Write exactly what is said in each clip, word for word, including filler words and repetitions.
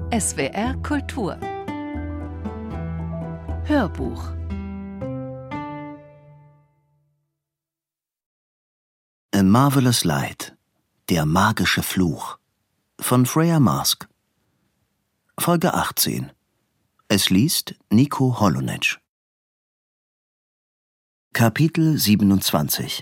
S W R Kultur Hörbuch. A Marvelous Light, der magische Fluch von Freya Marske. Folge achtzehn. Es liest Nico Holonetsch. Kapitel siebenundzwanzig.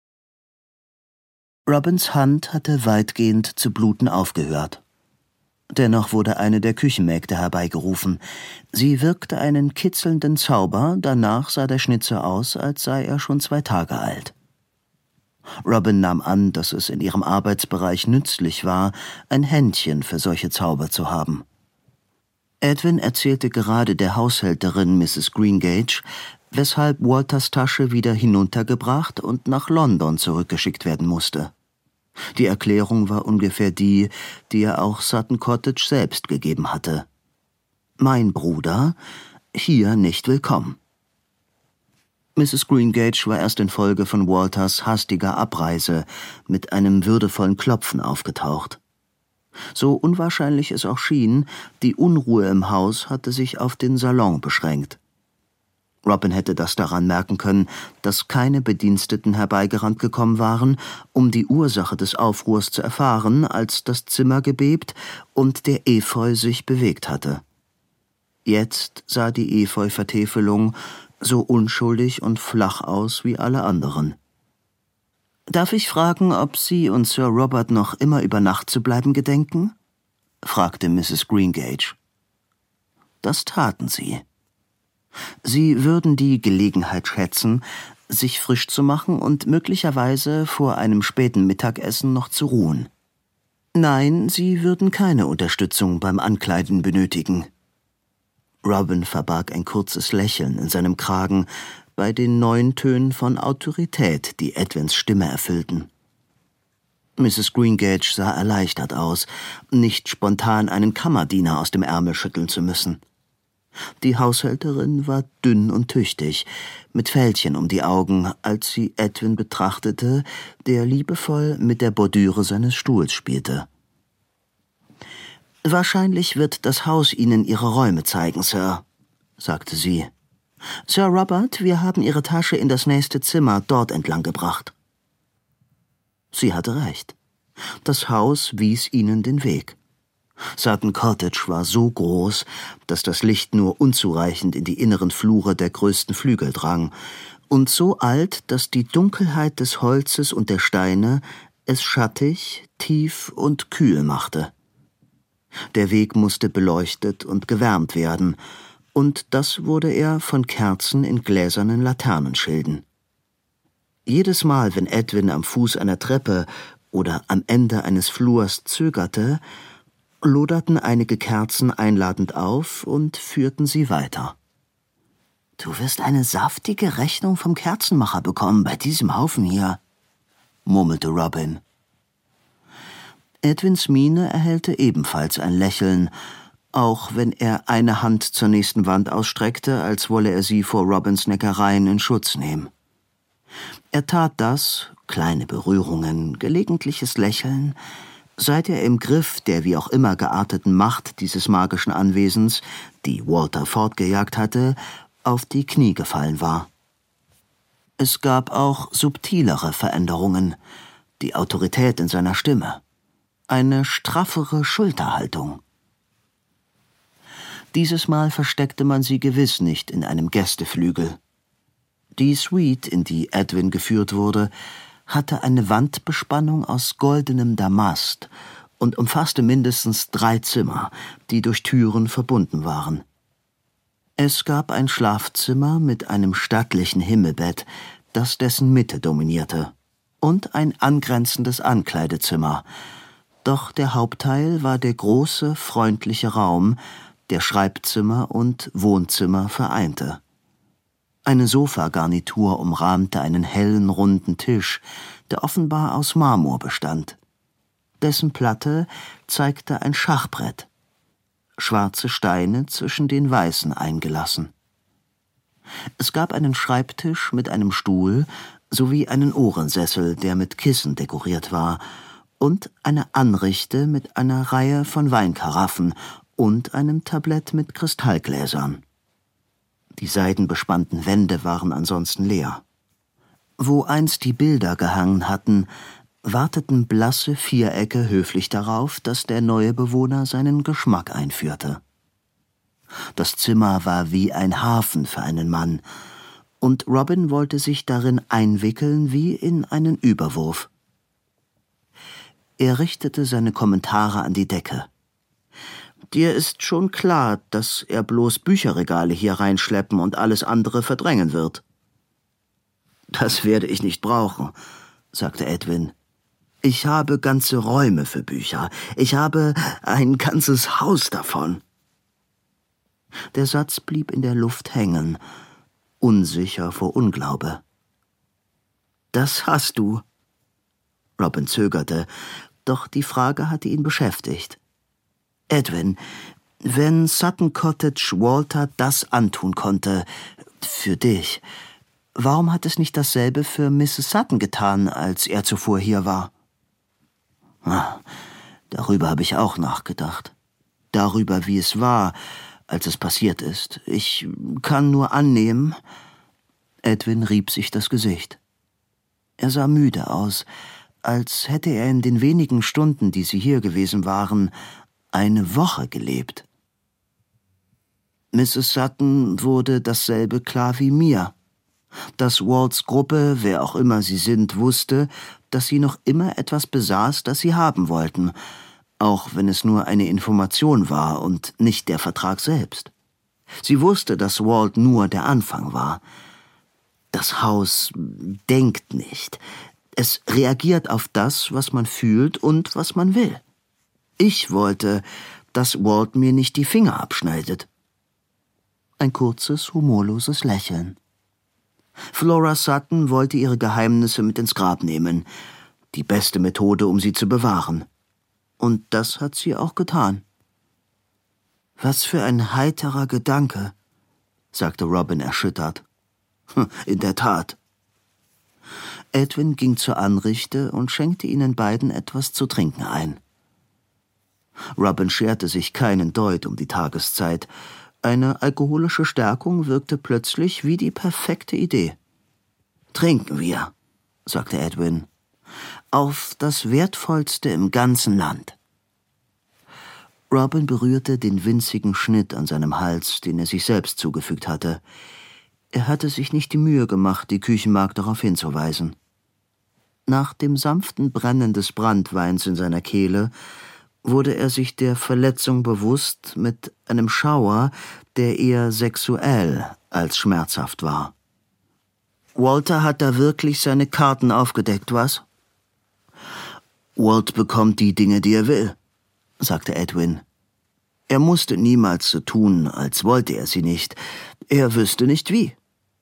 Robins Hand hatte weitgehend zu bluten aufgehört. Dennoch wurde eine der Küchenmägde herbeigerufen. Sie wirkte einen kitzelnden Zauber, danach sah der Schnitzer aus, als sei er schon zwei Tage alt. Robin nahm an, dass es in ihrem Arbeitsbereich nützlich war, ein Händchen für solche Zauber zu haben. Edwin erzählte gerade der Haushälterin Misses Greengage, weshalb Walters Tasche wieder hinuntergebracht und nach London zurückgeschickt werden musste. Die Erklärung war ungefähr die, die er auch Sutton Cottage selbst gegeben hatte. »Mein Bruder, hier nicht willkommen.« Misses Greengage war erst infolge von Walters hastiger Abreise mit einem würdevollen Klopfen aufgetaucht. So unwahrscheinlich es auch schien, die Unruhe im Haus hatte sich auf den Salon beschränkt. Robin hätte das daran merken können, dass keine Bediensteten herbeigerannt gekommen waren, um die Ursache des Aufruhrs zu erfahren, als das Zimmer gebebt und der Efeu sich bewegt hatte. Jetzt sah die Efeu-Vertäfelung so unschuldig und flach aus wie alle anderen. »Darf ich fragen, ob Sie und Sir Robert noch immer über Nacht zu bleiben gedenken?« fragte Misses Greengage. Das taten sie. Sie würden die Gelegenheit schätzen, sich frisch zu machen und möglicherweise vor einem späten Mittagessen noch zu ruhen. Nein, sie würden keine Unterstützung beim Ankleiden benötigen. Robin verbarg ein kurzes Lächeln in seinem Kragen bei den neuen Tönen von Autorität, die Edwins Stimme erfüllten. Misses Greengage sah erleichtert aus, nicht spontan einen Kammerdiener aus dem Ärmel schütteln zu müssen. Die Haushälterin war dünn und tüchtig, mit Fältchen um die Augen, als sie Edwin betrachtete, der liebevoll mit der Bordüre seines Stuhls spielte. »Wahrscheinlich wird das Haus Ihnen Ihre Räume zeigen, Sir«, sagte sie. »Sir Robert, wir haben Ihre Tasche in das nächste Zimmer dort entlang gebracht.« Sie hatte recht. Das Haus wies ihnen den Weg. Sutton Cottage war so groß, dass das Licht nur unzureichend in die inneren Flure der größten Flügel drang, und so alt, dass die Dunkelheit des Holzes und der Steine es schattig, tief und kühl machte. Der Weg musste beleuchtet und gewärmt werden, und das wurde er von Kerzen in gläsernen Laternenschilden. Jedes Mal, wenn Edwin am Fuß einer Treppe oder am Ende eines Flurs zögerte, loderten einige Kerzen einladend auf und führten sie weiter. »Du wirst eine saftige Rechnung vom Kerzenmacher bekommen bei diesem Haufen hier«, murmelte Robin. Edwins Miene erhellte ebenfalls ein Lächeln, auch wenn er eine Hand zur nächsten Wand ausstreckte, als wolle er sie vor Robins Neckereien in Schutz nehmen. Er tat das, kleine Berührungen, gelegentliches Lächeln, seit er im Griff der wie auch immer gearteten Macht dieses magischen Anwesens, die Walter fortgejagt hatte, auf die Knie gefallen war. Es gab auch subtilere Veränderungen, die Autorität in seiner Stimme, eine straffere Schulterhaltung. Dieses Mal versteckte man sie gewiss nicht in einem Gästeflügel. Die Suite, in die Edwin geführt wurde, hatte eine Wandbespannung aus goldenem Damast und umfasste mindestens drei Zimmer, die durch Türen verbunden waren. Es gab ein Schlafzimmer mit einem stattlichen Himmelbett, das dessen Mitte dominierte, und ein angrenzendes Ankleidezimmer, doch der Hauptteil war der große, freundliche Raum, der Schreibzimmer und Wohnzimmer vereinte. Eine Sofagarnitur umrahmte einen hellen, runden Tisch, der offenbar aus Marmor bestand. Dessen Platte zeigte ein Schachbrett, schwarze Steine zwischen den weißen eingelassen. Es gab einen Schreibtisch mit einem Stuhl sowie einen Ohrensessel, der mit Kissen dekoriert war, und eine Anrichte mit einer Reihe von Weinkaraffen und einem Tablett mit Kristallgläsern. Die seidenbespannten Wände waren ansonsten leer. Wo einst die Bilder gehangen hatten, warteten blasse Vierecke höflich darauf, dass der neue Bewohner seinen Geschmack einführte. Das Zimmer war wie ein Hafen für einen Mann, und Robin wollte sich darin einwickeln wie in einen Überwurf. Er richtete seine Kommentare an die Decke. »Dir ist schon klar, dass er bloß Bücherregale hier reinschleppen und alles andere verdrängen wird.« »Das werde ich nicht brauchen«, sagte Edwin. »Ich habe ganze Räume für Bücher. Ich habe ein ganzes Haus davon.« Der Satz blieb in der Luft hängen, unsicher vor Unglaube. »Das hast du.« Robin zögerte, doch die Frage hatte ihn beschäftigt. »Edwin, wenn Sutton Cottage Walter das antun konnte, für dich, warum hat es nicht dasselbe für Misses Sutton getan, als er zuvor hier war?« Ah, darüber habe ich auch nachgedacht. Darüber, wie es war, als es passiert ist. Ich kann nur annehmen...« Edwin rieb sich das Gesicht. Er sah müde aus, als hätte er in den wenigen Stunden, die sie hier gewesen waren, eine Woche gelebt. Misses Sutton wurde dasselbe klar wie mir. Dass Walts Gruppe, wer auch immer sie sind, wusste, dass sie noch immer etwas besaß, das sie haben wollten, auch wenn es nur eine Information war und nicht der Vertrag selbst. Sie wusste, dass Walt nur der Anfang war. Das Haus denkt nicht. Es reagiert auf das, was man fühlt und was man will. Ich wollte, dass Walt mir nicht die Finger abschneidet. Ein kurzes, humorloses Lächeln. Flora Sutton wollte ihre Geheimnisse mit ins Grab nehmen. Die beste Methode, um sie zu bewahren. Und das hat sie auch getan. »Was für ein heiterer Gedanke«, sagte Robin erschüttert. »In der Tat.« Edwin ging zur Anrichte und schenkte ihnen beiden etwas zu trinken ein. Robin scherte sich keinen Deut um die Tageszeit. Eine alkoholische Stärkung wirkte plötzlich wie die perfekte Idee. »Trinken wir«, sagte Edwin, »auf das Wertvollste im ganzen Land.« Robin berührte den winzigen Schnitt an seinem Hals, den er sich selbst zugefügt hatte. Er hatte sich nicht die Mühe gemacht, die Küchenmagd darauf hinzuweisen. Nach dem sanften Brennen des Branntweins in seiner Kehle wurde er sich der Verletzung bewusst mit einem Schauer, der eher sexuell als schmerzhaft war. »Walter hat da wirklich seine Karten aufgedeckt, was?« »Walt bekommt die Dinge, die er will«, sagte Edwin. »Er musste niemals so tun, als wollte er sie nicht. Er wüsste nicht wie.«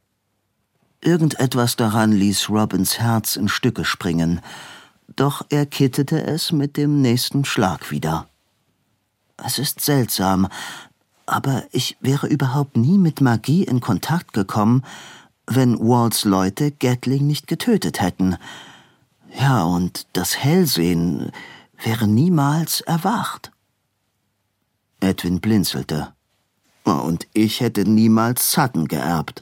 Irgendetwas daran ließ Robins Herz in Stücke springen, doch er kittete es mit dem nächsten Schlag wieder. »Es ist seltsam, aber ich wäre überhaupt nie mit Magie in Kontakt gekommen, wenn Walts Leute Gatling nicht getötet hätten. Ja, und das Hellsehen wäre niemals erwacht.« Edwin blinzelte. »Und ich hätte niemals Sutton geerbt.«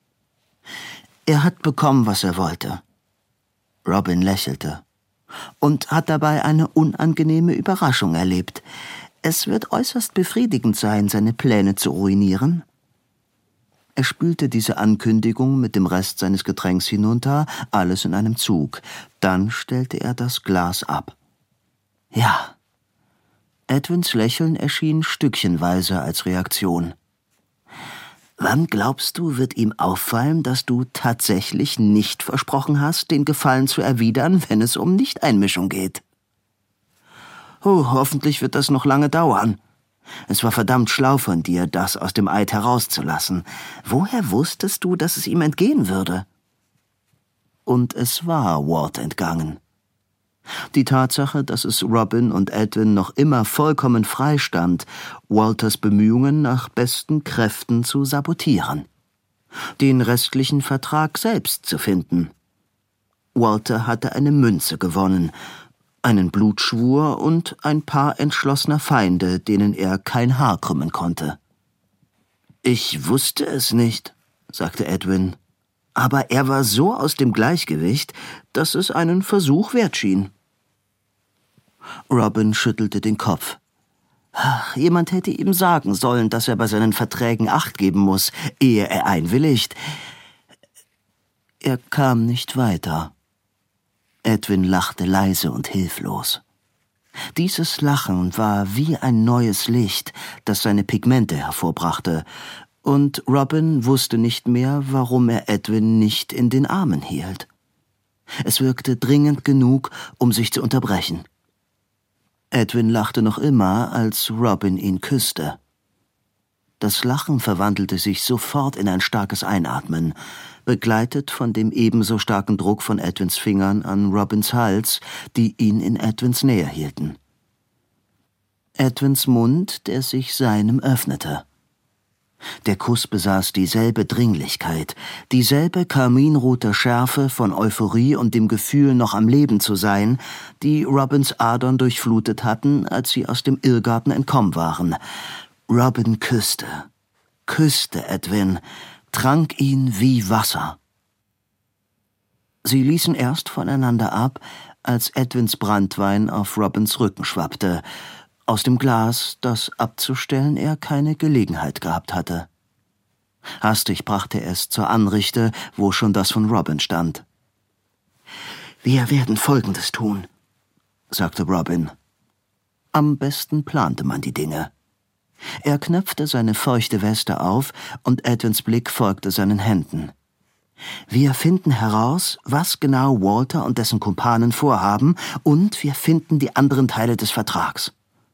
»Er hat bekommen, was er wollte.« Robin lächelte. »Und hat dabei eine unangenehme Überraschung erlebt. Es wird äußerst befriedigend sein, seine Pläne zu ruinieren.« Er spülte diese Ankündigung mit dem Rest seines Getränks hinunter, alles in einem Zug. Dann stellte er das Glas ab. »Ja.« Edwins Lächeln erschien stückchenweise als Reaktion. »Wann glaubst du, wird ihm auffallen, dass du tatsächlich nicht versprochen hast, den Gefallen zu erwidern, wenn es um Nichteinmischung geht?« »Oh, hoffentlich wird das noch lange dauern. Es war verdammt schlau von dir, das aus dem Eid herauszulassen. Woher wusstest du, dass es ihm entgehen würde?« Und es war Walt entgangen. Die Tatsache, dass es Robin und Edwin noch immer vollkommen frei stand, Walters Bemühungen nach besten Kräften zu sabotieren. Den restlichen Vertrag selbst zu finden. Walter hatte eine Münze gewonnen, einen Blutschwur und ein paar entschlossener Feinde, denen er kein Haar krümmen konnte. »Ich wusste es nicht«, sagte Edwin, »aber er war so aus dem Gleichgewicht, dass es einen Versuch wert schien.« Robin schüttelte den Kopf. Ach, jemand hätte ihm sagen sollen, dass er bei seinen Verträgen Acht geben muss, ehe er einwilligt. Er kam nicht weiter. Edwin lachte leise und hilflos. Dieses Lachen war wie ein neues Licht, das seine Pigmente hervorbrachte, und Robin wusste nicht mehr, warum er Edwin nicht in den Armen hielt. Es wirkte dringend genug, um sich zu unterbrechen. Edwin lachte noch immer, als Robin ihn küsste. Das Lachen verwandelte sich sofort in ein starkes Einatmen, begleitet von dem ebenso starken Druck von Edwins Fingern an Robins Hals, die ihn in Edwins Nähe hielten. Edwins Mund, der sich seinem öffnete. Der Kuss besaß dieselbe Dringlichkeit, dieselbe karminrote Schärfe von Euphorie und dem Gefühl, noch am Leben zu sein, die Robins Adern durchflutet hatten, als sie aus dem Irrgarten entkommen waren. Robin küsste, küsste Edwin, trank ihn wie Wasser. Sie ließen erst voneinander ab, als Edwins Branntwein auf Robins Rücken schwappte, aus dem Glas, das abzustellen er keine Gelegenheit gehabt hatte. Hastig brachte er es zur Anrichte, wo schon das von Robin stand. »Wir werden Folgendes tun«, sagte Robin. Am besten plante man die Dinge. Er knöpfte seine feuchte Weste auf, und Edwins Blick folgte seinen Händen. »Wir finden heraus, was genau Walter und dessen Kumpanen vorhaben, und wir finden die anderen Teile des Vertrags.«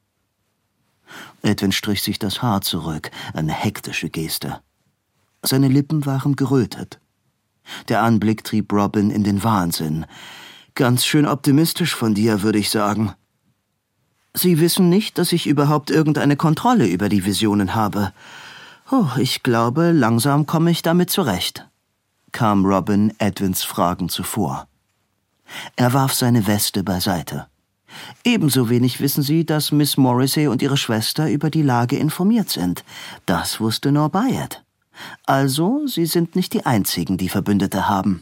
Edwin strich sich das Haar zurück, eine hektische Geste. Seine Lippen waren gerötet. Der Anblick trieb Robin in den Wahnsinn. »Ganz schön optimistisch von dir, würde ich sagen.« »Sie wissen nicht, dass ich überhaupt irgendeine Kontrolle über die Visionen habe. Oh, ich glaube, langsam komme ich damit zurecht«, kam Robin Edwins Fragen zuvor. Er warf seine Weste beiseite. »Ebenso wenig wissen Sie, dass Miss Morrissey und ihre Schwester über die Lage informiert sind. Das wusste nur Bayard. Also, Sie sind nicht die Einzigen, die Verbündete haben.«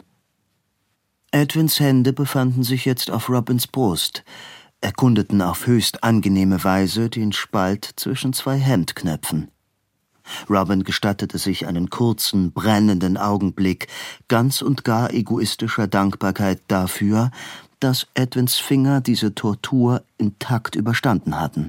Edwins Hände befanden sich jetzt auf Robins Brust, erkundeten auf höchst angenehme Weise den Spalt zwischen zwei Hemdknöpfen. Robin gestattete sich einen kurzen, brennenden Augenblick ganz und gar egoistischer Dankbarkeit dafür, dass Edwins Finger diese Tortur intakt überstanden hatten.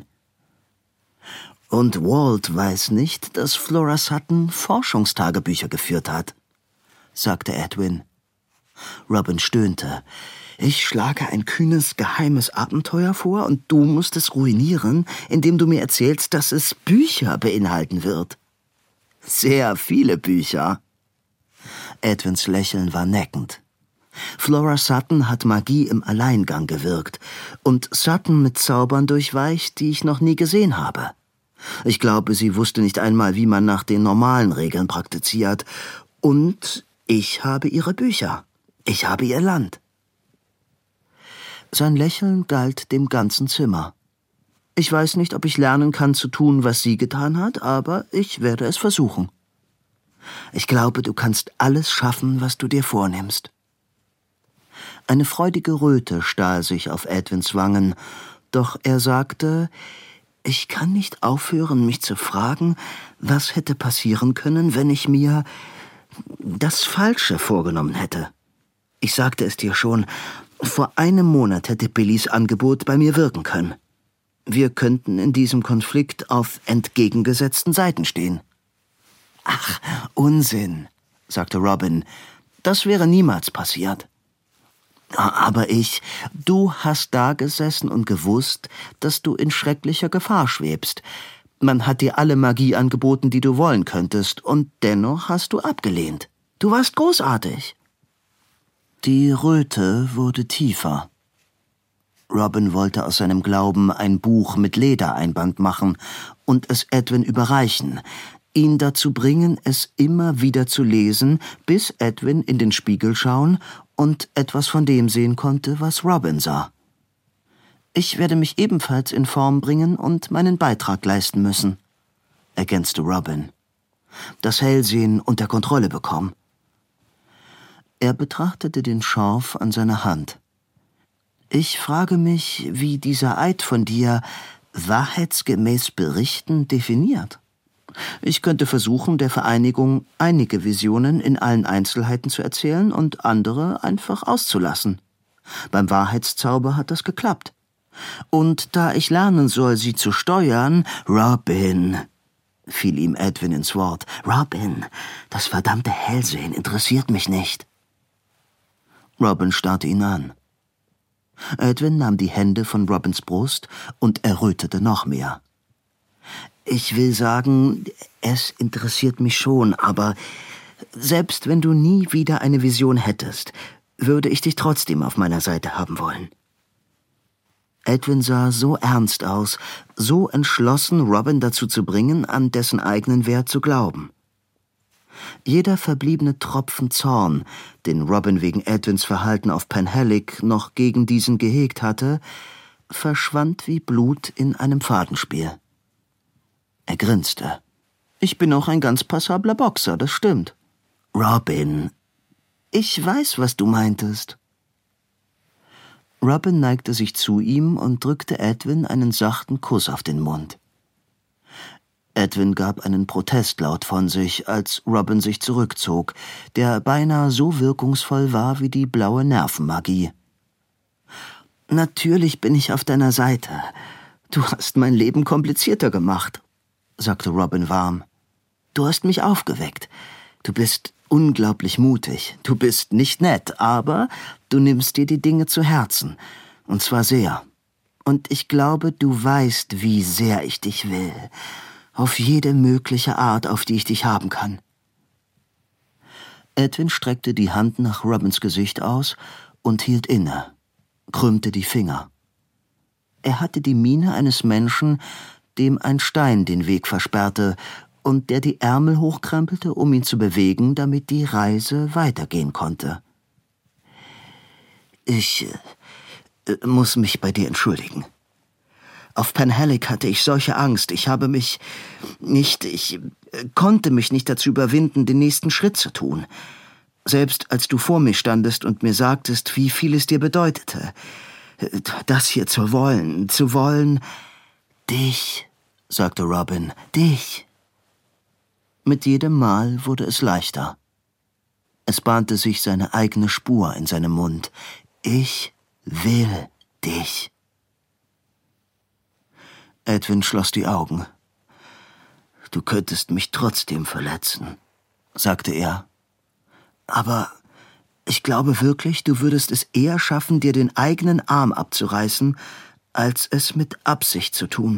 »Und Walt weiß nicht, dass Flora Sutton Forschungstagebücher geführt hat«, sagte Edwin. Robin stöhnte. »Ich schlage ein kühnes, geheimes Abenteuer vor, und du musst es ruinieren, indem du mir erzählst, dass es Bücher beinhalten wird.« »Sehr viele Bücher.« Edwins Lächeln war neckend. Flora Sutton hat Magie im Alleingang gewirkt und Sutton mit Zaubern durchweicht, die ich noch nie gesehen habe. Ich glaube, sie wusste nicht einmal, wie man nach den normalen Regeln praktiziert. Und ich habe ihre Bücher. Ich habe ihr Land.« Sein Lächeln galt dem ganzen Zimmer. »Ich weiß nicht, ob ich lernen kann zu tun, was sie getan hat, aber ich werde es versuchen. Ich glaube, du kannst alles schaffen, was du dir vornimmst.« Eine freudige Röte stahl sich auf Edwins Wangen, doch er sagte, »Ich kann nicht aufhören, mich zu fragen, was hätte passieren können, wenn ich mir das Falsche vorgenommen hätte. Ich sagte es dir schon, vor einem Monat hätte Billys Angebot bei mir wirken können. Wir könnten in diesem Konflikt auf entgegengesetzten Seiten stehen.« »Ach, Unsinn«, sagte Robin, »das wäre niemals passiert.« »Aber ich, du hast da gesessen und gewusst, dass du in schrecklicher Gefahr schwebst. Man hat dir alle Magie angeboten, die du wollen könntest, und dennoch hast du abgelehnt. Du warst großartig.« Die Röte wurde tiefer. Robin wollte aus seinem Glauben ein Buch mit Ledereinband machen und es Edwin überreichen, ihn dazu bringen, es immer wieder zu lesen, bis Edwin in den Spiegel schauen und etwas von dem sehen konnte, was Robin sah. Ich werde mich ebenfalls in Form bringen und meinen Beitrag leisten müssen«, ergänzte Robin. »Das Hellsehen unter Kontrolle bekommen.« Er betrachtete den Schorf an seiner Hand. »Ich frage mich, wie dieser Eid von dir wahrheitsgemäß berichten definiert. Ich könnte versuchen, der Vereinigung einige Visionen in allen Einzelheiten zu erzählen und andere einfach auszulassen. Beim Wahrheitszauber hat das geklappt. Und da ich lernen soll, sie zu steuern...« »Robin«, fiel ihm Edwin ins Wort, »Robin, das verdammte Hellsehen interessiert mich nicht.« Robin starrte ihn an. Edwin nahm die Hände von Robins Brust und errötete noch mehr. »Ich will sagen, es interessiert mich schon, aber selbst wenn du nie wieder eine Vision hättest, würde ich dich trotzdem auf meiner Seite haben wollen.« Edwin sah so ernst aus, so entschlossen, Robin dazu zu bringen, an dessen eigenen Wert zu glauben. Jeder verbliebene Tropfen Zorn, den Robin wegen Edwins Verhalten auf Penhalick noch gegen diesen gehegt hatte, verschwand wie Blut in einem Fadenspiel. Er grinste. »Ich bin auch ein ganz passabler Boxer, das stimmt.« »Robin, ich weiß, was du meintest.« Robin neigte sich zu ihm und drückte Edwin einen sachten Kuss auf den Mund. Edwin gab einen Protestlaut von sich, als Robin sich zurückzog, der beinahe so wirkungsvoll war wie die blaue Nervenmagie. »Natürlich bin ich auf deiner Seite. Du hast mein Leben komplizierter gemacht«, sagte Robin warm. »Du hast mich aufgeweckt. Du bist unglaublich mutig. Du bist nicht nett, aber du nimmst dir die Dinge zu Herzen. Und zwar sehr. Und ich glaube, du weißt, wie sehr ich dich will. Auf jede mögliche Art, auf die ich dich haben kann.« Edwin streckte die Hand nach Robins Gesicht aus und hielt inne, krümmte die Finger. Er hatte die Miene eines Menschen, dem ein Stein den Weg versperrte und der die Ärmel hochkrempelte, um ihn zu bewegen, damit die Reise weitergehen konnte. »Ich äh, muss mich bei dir entschuldigen. Auf Penhalick hatte ich solche Angst. Ich habe mich nicht, ich äh, konnte mich nicht dazu überwinden, den nächsten Schritt zu tun. Selbst als du vor mir standest und mir sagtest, wie viel es dir bedeutete. Das hier zu wollen, zu wollen...« »Dich«, sagte Robin, »dich.« Mit jedem Mal wurde es leichter. Es bahnte sich seine eigene Spur in seinem Mund. »Ich will dich.« Edwin schloss die Augen. »Du könntest mich trotzdem verletzen«, sagte er. »Aber ich glaube wirklich, du würdest es eher schaffen, dir den eigenen Arm abzureißen, als es mit Absicht zu tun.«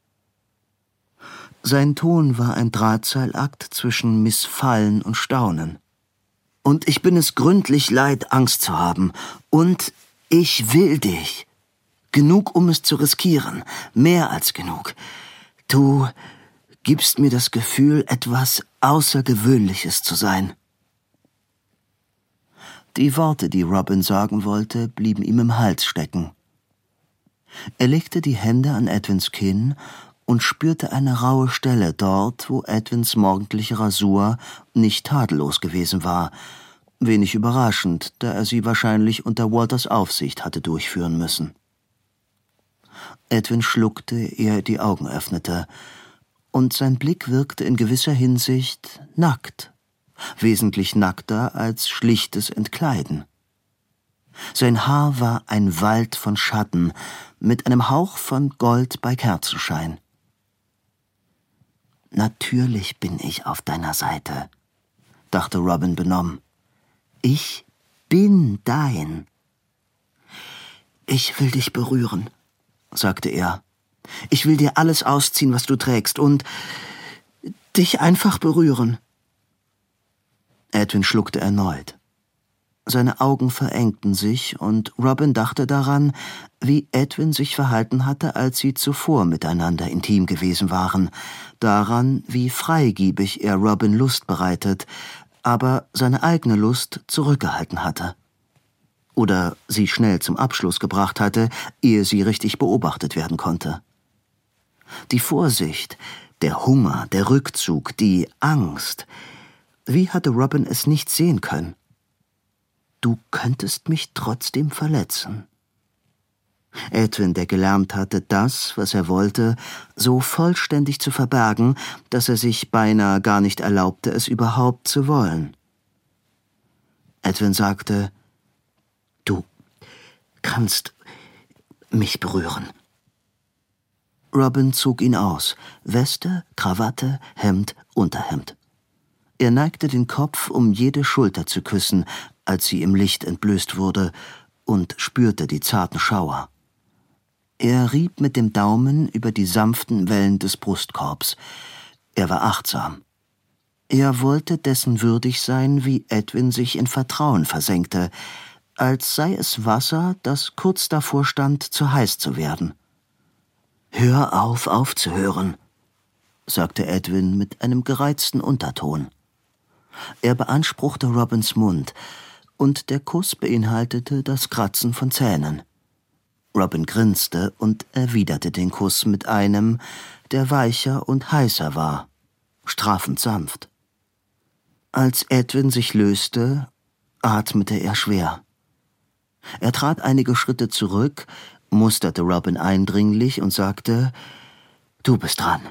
Sein Ton war ein Drahtseilakt zwischen Missfallen und Staunen. »Und ich bin es gründlich leid, Angst zu haben. Und ich will dich. Genug, um es zu riskieren. Mehr als genug. Du gibst mir das Gefühl, etwas Außergewöhnliches zu sein.« Die Worte, die Robin sagen wollte, blieben ihm im Hals stecken. Er legte die Hände an Edwins Kinn und spürte eine raue Stelle dort, wo Edwins morgendliche Rasur nicht tadellos gewesen war, wenig überraschend, da er sie wahrscheinlich unter Walters Aufsicht hatte durchführen müssen. Edwin schluckte, ehe er die Augen öffnete, und sein Blick wirkte in gewisser Hinsicht nackt, wesentlich nackter als schlichtes Entkleiden. Sein Haar war ein Wald von Schatten, mit einem Hauch von Gold bei Kerzenschein. »Natürlich bin ich auf deiner Seite«, dachte Robin benommen. »Ich bin dein.« »Ich will dich berühren«, sagte er. »Ich will dir alles ausziehen, was du trägst, und dich einfach berühren.« Edwin schluckte erneut. Seine Augen verengten sich, und Robin dachte daran, wie Edwin sich verhalten hatte, als sie zuvor miteinander intim gewesen waren, daran, wie freigebig er Robin Lust bereitet, aber seine eigene Lust zurückgehalten hatte. oder sie schnell zum Abschluss gebracht hatte, ehe sie richtig beobachtet werden konnte. Die Vorsicht, der Hunger, der Rückzug, die Angst. Wie hatte Robin es nicht sehen können? Du könntest mich trotzdem verletzen. Edwin, der gelernt hatte, das, was er wollte, so vollständig zu verbergen, dass er sich beinahe gar nicht erlaubte, es überhaupt zu wollen. Edwin sagte, »Du kannst mich berühren.« Robin zog ihn aus, Weste, Krawatte, Hemd, Unterhemd. Er neigte den Kopf, um jede Schulter zu küssen, als sie im Licht entblößt wurde, und spürte die zarten Schauer. Er rieb mit dem Daumen über die sanften Wellen des Brustkorbs. Er war achtsam. Er wollte dessen würdig sein, wie Edwin sich in Vertrauen versenkte, als sei es Wasser, das kurz davor stand, zu heiß zu werden. »Hör auf, aufzuhören«, sagte Edwin mit einem gereizten Unterton. Er beanspruchte Robins Mund, und der Kuss beinhaltete das Kratzen von Zähnen. Robin grinste und erwiderte den Kuss mit einem, der weicher und heißer war, strafend sanft. Als Edwin sich löste, atmete er schwer. Er trat einige Schritte zurück, musterte Robin eindringlich und sagte, »Du bist dran.«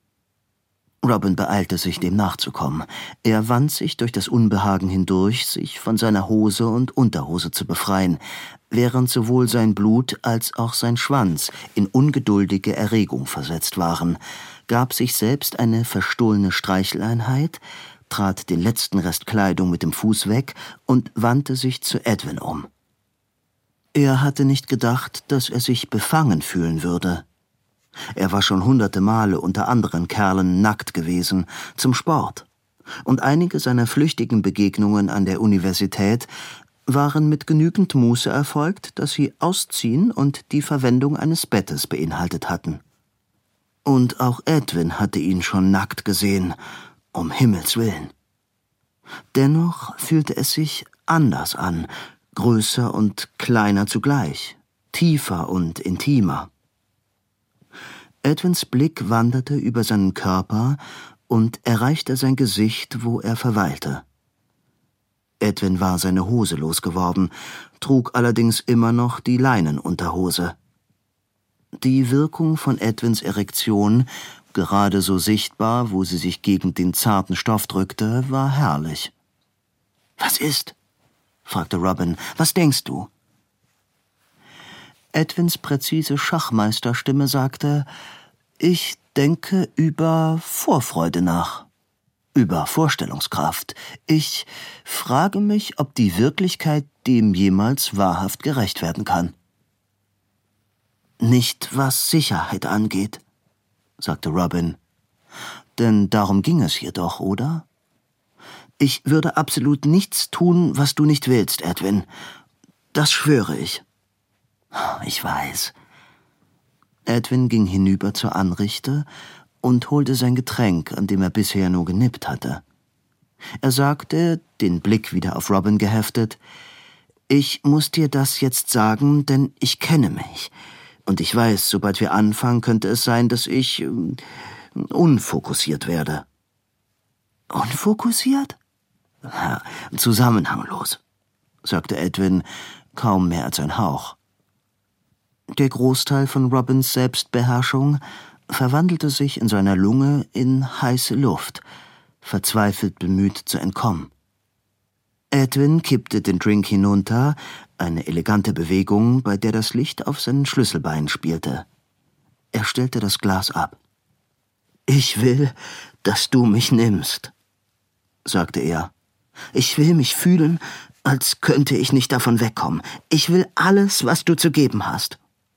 Robin beeilte sich, dem nachzukommen. Er wand sich durch das Unbehagen hindurch, sich von seiner Hose und Unterhose zu befreien, während sowohl sein Blut als auch sein Schwanz in ungeduldige Erregung versetzt waren, gab sich selbst eine verstohlene Streicheleinheit, trat den letzten Rest Kleidung mit dem Fuß weg und wandte sich zu Edwin um. Er hatte nicht gedacht, dass er sich befangen fühlen würde. Er war schon hunderte Male unter anderen Kerlen nackt gewesen, zum Sport, und einige seiner flüchtigen Begegnungen an der Universität waren mit genügend Muße erfolgt, dass sie Ausziehen und die Verwendung eines Bettes beinhaltet hatten. Und auch Edwin hatte ihn schon nackt gesehen, um Himmels willen. Dennoch fühlte es sich anders an, größer und kleiner zugleich, tiefer und intimer. Edwins Blick wanderte über seinen Körper und erreichte sein Gesicht, wo er verweilte. Edwin war seine Hose losgeworden, trug allerdings immer noch die Leinenunterhose. Die Wirkung von Edwins Erektion, gerade so sichtbar, wo sie sich gegen den zarten Stoff drückte, war herrlich. »Was ist?« fragte Robin. »Was denkst du?« Edwins präzise Schachmeisterstimme sagte, »Ich denke über Vorfreude nach, über Vorstellungskraft. Ich frage mich, ob die Wirklichkeit dem jemals wahrhaft gerecht werden kann.« »Nicht, was Sicherheit angeht«, sagte Robin. »Denn darum ging es hier doch, oder? Ich würde absolut nichts tun, was du nicht willst, Edwin. Das schwöre ich.« »Ich weiß.« Edwin ging hinüber zur Anrichte und holte sein Getränk, an dem er bisher nur genippt hatte. Er sagte, den Blick wieder auf Robin geheftet, »Ich muss dir das jetzt sagen, denn ich kenne mich. Und ich weiß, sobald wir anfangen, könnte es sein, dass ich äh, unfokussiert werde.« »Unfokussiert?« Ja, »zusammenhanglos«, sagte Edwin, kaum mehr als ein Hauch. Der Großteil von Robins Selbstbeherrschung verwandelte sich in seiner Lunge in heiße Luft, verzweifelt bemüht zu entkommen. Edwin kippte den Drink hinunter, eine elegante Bewegung, bei der das Licht auf seinen Schlüsselbeinen spielte. Er stellte das Glas ab. »Ich will, dass du mich nimmst«, sagte er. »Ich will mich fühlen, als könnte ich nicht davon wegkommen. Ich will alles, was du zu geben hast.«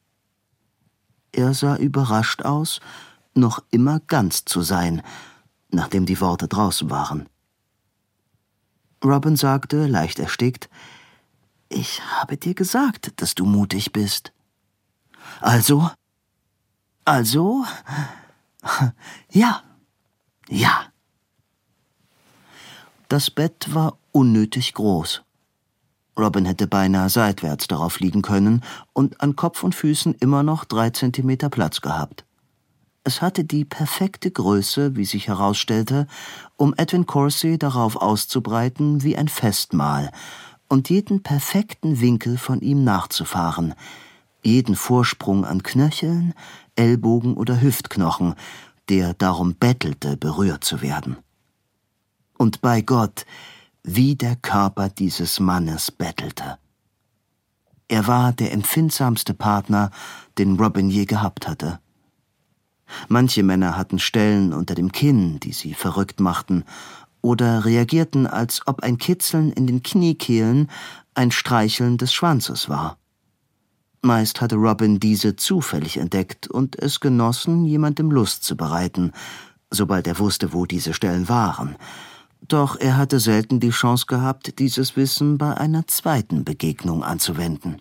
Er sah überrascht aus, noch immer ganz zu sein, nachdem die Worte draußen waren. Robin sagte, leicht erstickt, »Ich habe dir gesagt, dass du mutig bist.« »Also? Also? Ja, ja.« Das Bett war unnötig groß. Robin hätte beinahe seitwärts darauf liegen können und an Kopf und Füßen immer noch drei Zentimeter Platz gehabt. Es hatte die perfekte Größe, wie sich herausstellte, um Edwin Corsi darauf auszubreiten wie ein Festmahl und jeden perfekten Winkel von ihm nachzufahren, jeden Vorsprung an Knöcheln, Ellbogen oder Hüftknochen, der darum bettelte, berührt zu werden. Und bei Gott, wie der Körper dieses Mannes bettelte. Er war der empfindsamste Partner, den Robin je gehabt hatte. Manche Männer hatten Stellen unter dem Kinn, die sie verrückt machten, oder reagierten, als ob ein Kitzeln in den Kniekehlen ein Streicheln des Schwanzes war. Meist hatte Robin diese zufällig entdeckt und es genossen, jemandem Lust zu bereiten, sobald er wusste, wo diese Stellen waren. Doch er hatte selten die Chance gehabt, dieses Wissen bei einer zweiten Begegnung anzuwenden.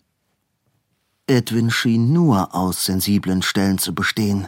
Edwin schien nur aus sensiblen Stellen zu bestehen.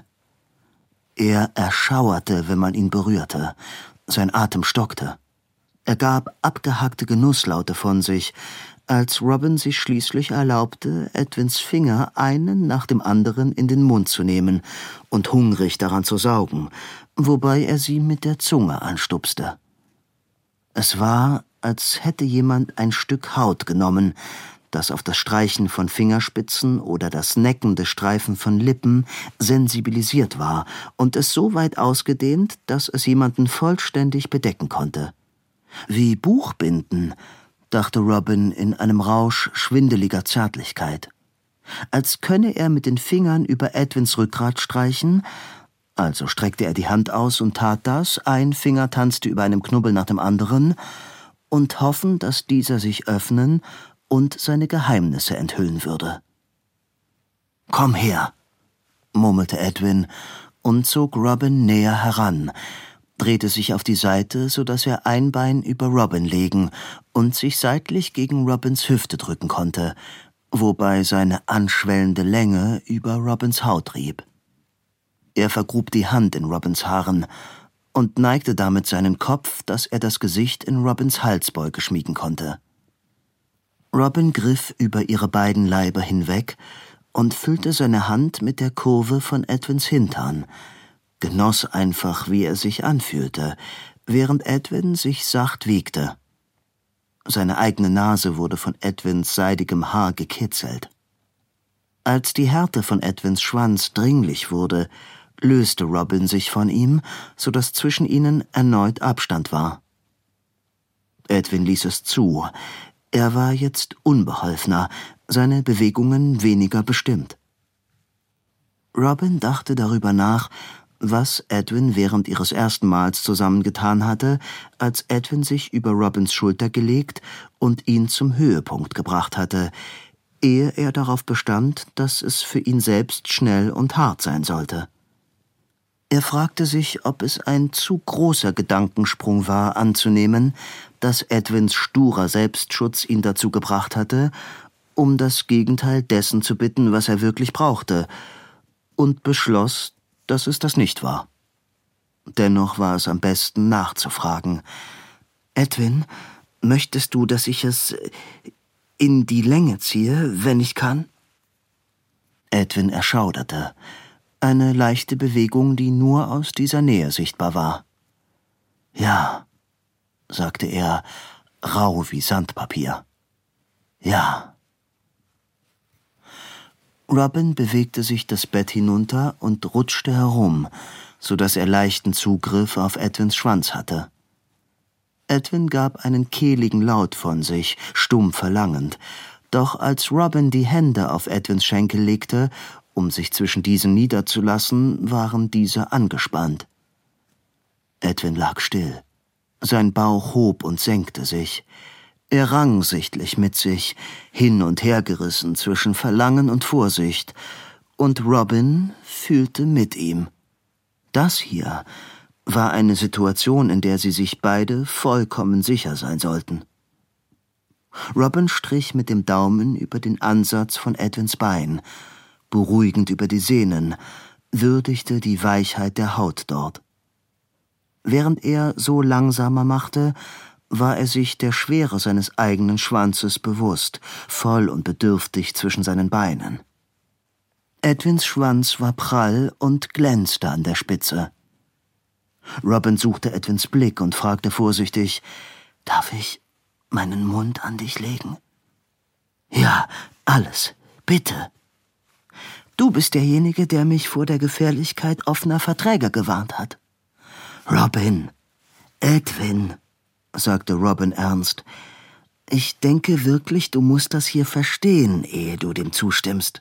Er erschauerte, wenn man ihn berührte. Sein Atem stockte. Er gab abgehackte Genusslaute von sich, als Robin sich schließlich erlaubte, Edwins Finger einen nach dem anderen in den Mund zu nehmen und hungrig daran zu saugen, wobei er sie mit der Zunge anstupste. Es war, als hätte jemand ein Stück Haut genommen, das auf das Streichen von Fingerspitzen oder das neckende Streifen von Lippen sensibilisiert war und es so weit ausgedehnt, dass es jemanden vollständig bedecken konnte. Wie Buchbinden, dachte Robin in einem Rausch schwindeliger Zärtlichkeit. Als könne er mit den Fingern über Edwins Rückgrat streichen. Also streckte er die Hand aus und tat das, ein Finger tanzte über einem Knubbel nach dem anderen, und hoffen, dass dieser sich öffnen und seine Geheimnisse enthüllen würde. »Komm her«, murmelte Edwin und zog Robin näher heran, drehte sich auf die Seite, so dass er ein Bein über Robin legen und sich seitlich gegen Robins Hüfte drücken konnte, wobei seine anschwellende Länge über Robins Haut rieb. Er vergrub die Hand in Robins Haaren und neigte damit seinen Kopf, dass er das Gesicht in Robins Halsbeuge schmiegen konnte. Robin griff über ihre beiden Leiber hinweg und füllte seine Hand mit der Kurve von Edwins Hintern, genoss einfach, wie er sich anfühlte, während Edwin sich sacht wiegte. Seine eigene Nase wurde von Edwins seidigem Haar gekitzelt. Als die Härte von Edwins Schwanz dringlich wurde, löste Robin sich von ihm, so dass zwischen ihnen erneut Abstand war. Edwin ließ es zu. Er war jetzt unbeholfener, seine Bewegungen weniger bestimmt. Robin dachte darüber nach, was Edwin während ihres ersten Mals zusammengetan hatte, als Edwin sich über Robins Schulter gelegt und ihn zum Höhepunkt gebracht hatte, ehe er darauf bestand, dass es für ihn selbst schnell und hart sein sollte. Er fragte sich, ob es ein zu großer Gedankensprung war, anzunehmen, dass Edwins sturer Selbstschutz ihn dazu gebracht hatte, um das Gegenteil dessen zu bitten, was er wirklich brauchte, und beschloss, dass es das nicht war. Dennoch war es am besten, nachzufragen. »Edwin, möchtest du, dass ich es in die Länge ziehe, wenn ich kann?« Edwin erschauderte. Eine leichte Bewegung, die nur aus dieser Nähe sichtbar war. »Ja«, sagte er, rau wie Sandpapier. »Ja.« Robin bewegte sich das Bett hinunter und rutschte herum, so dass er leichten Zugriff auf Edwins Schwanz hatte. Edwin gab einen kehligen Laut von sich, stumm verlangend, doch als Robin die Hände auf Edwins Schenkel legte, um sich zwischen diesen niederzulassen, waren diese angespannt. Edwin lag still. Sein Bauch hob und senkte sich. Er rang sichtlich mit sich, hin und her gerissen zwischen Verlangen und Vorsicht, und Robin fühlte mit ihm. Das hier war eine Situation, in der sie sich beide vollkommen sicher sein sollten. Robin strich mit dem Daumen über den Ansatz von Edwins Bein, beruhigend über die Sehnen, würdigte die Weichheit der Haut dort. Während er so langsamer machte, war er sich der Schwere seines eigenen Schwanzes bewusst, voll und bedürftig zwischen seinen Beinen. Edwins Schwanz war prall und glänzte an der Spitze. Robin suchte Edwins Blick und fragte vorsichtig: »Darf ich meinen Mund an dich legen?« »Ja, alles, bitte. Du bist derjenige, der mich vor der Gefährlichkeit offener Verträge gewarnt hat.« »Robin, Edwin«, sagte Robin ernst, »ich denke wirklich, du musst das hier verstehen, ehe du dem zustimmst.«